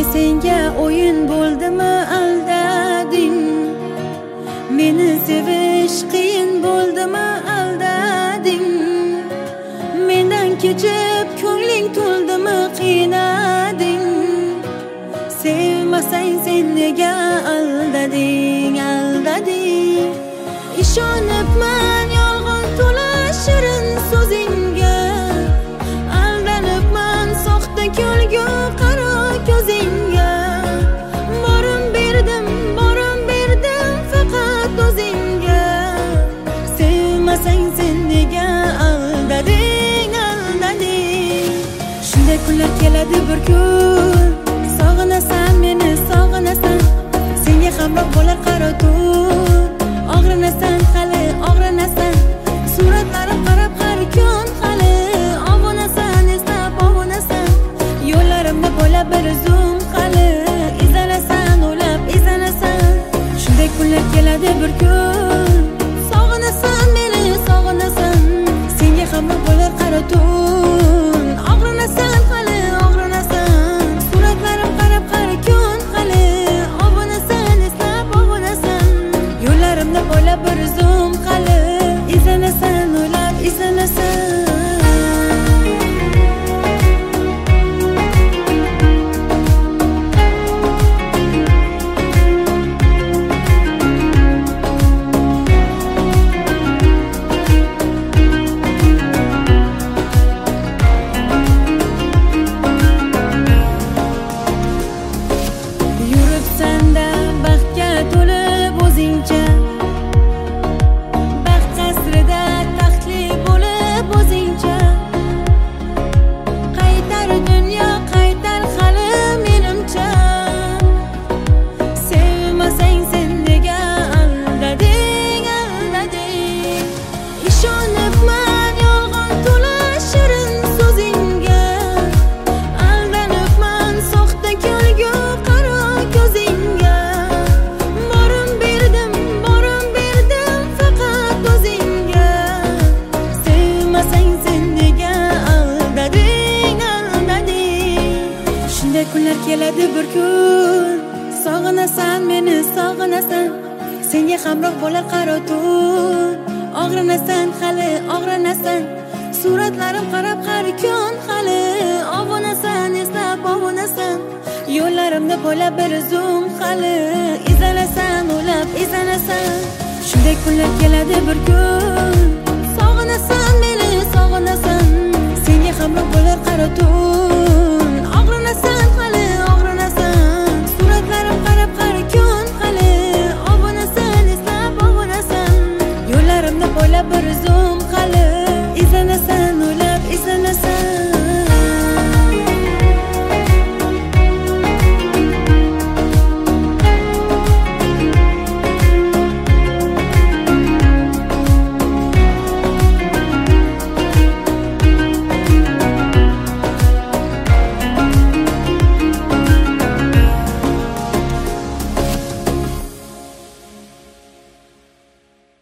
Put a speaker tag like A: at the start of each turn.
A: Menga senga o'yin bo'ldimi aldading, meni sevish qiyin bo'ldimi aldading, mendan kechib ko'ngling to'ldimi qiynading, sevmasang sen nega aldading, aldading. Ishonibman yolg'on to'la shirin so'zingga, aldanibman soxta kulgu qaro ko'zingga. Borim berdim faqat o'zingga, sevmasang sen nega aldading, aldading. Shunday kunlar keladi bir kun, sog'inasan meni sog'inasan, senga hamroh bo'lar qaro tun. Og'rinasan hali og'rinasan, suratlarim qarab har kun hali obunasan, eslab obunasan, yo'llarimda bo'la bir zum hali izlanasan, o'ylab izlanasan. Shunday kunlar keladi bir kun, sog'inasan meni sog'inasan, senga hamroh bo'lar qaro tun. Og'rinasan hali og'rinasan, suratlarim qarab har kun hali obunasan, eslab obunasan, yo'llarimda bo'la bir zum hali izlanasan, o'ylab izlanasan. Yuribsan-da baxtga to'lib o'zingcha, baxt qasrida taxtli bo'lib o'zingcha. Qaytar dunyo qaytar hali menimcha, sevmasang sen nega aldading, aldading. Ishonibman yolg'on to'la shirin so'zingga, aldanibman soxta kulgu qaro ko'zingga. Borim berdim faqat o'zingga, sevmasang sen nega aldading, aldading. Shunday kunlar keladi bir kun, sog'inasan meni sog'inasan, senga hamroh bo'lar qaro tun. Og'rinasan hali og'rinasan, suratlarim qarab har kun hali obunasan, eslab obunasan, yo'llarimda bo'la bir zum hali izlanasan, o'ylab izlanasan. Shunday kunlar keladi bir kun, sog'inasan meni sog'inasan, senga hamroh bo'lar qaro tun. Og'rinasan hali og'rinasan, suratlarim qarab har kun hali obunasan, eslab obunasan, yo'llarimda bo'la bir zum